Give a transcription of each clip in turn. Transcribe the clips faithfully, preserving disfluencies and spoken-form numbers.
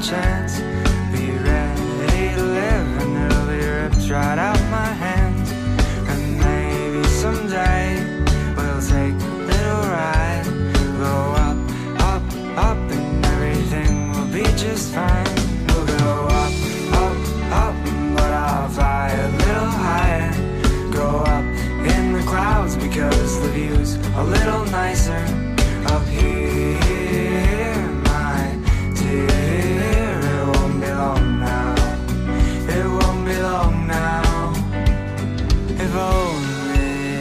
chance. Be ready to live and it'll be ripped right out my hands. And maybe someday we'll take a little ride. Go up, up, up and everything will be just fine. We'll go up, up, up, but I'll fly a little higher. Go up in the clouds because the view's a little nicer up here, my dear. It won't be long now, it won't be long now. If only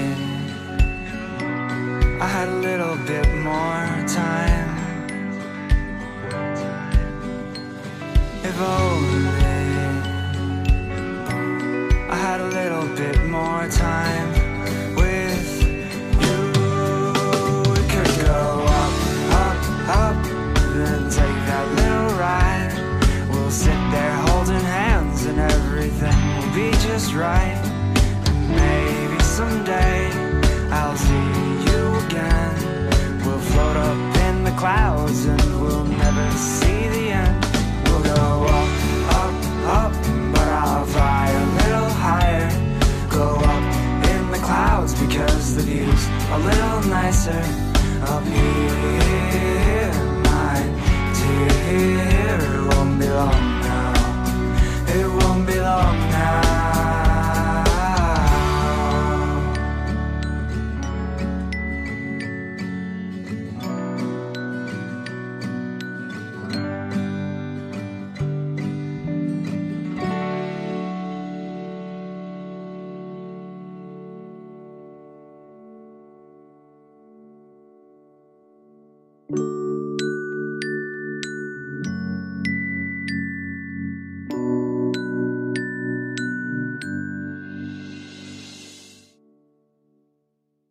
I had a little bit more time. If only I had a little bit more time with you. We could go up, up, up, then take that little ride. We'll sit there holding hands and everything will be just right. And maybe someday I'll see you again. We'll float up in the clouds and we'll never see the end. We'll go up, up, up, but I'll fly a little higher. Go up in the clouds because the view's a little nicer up here, my dear. It won't be long now,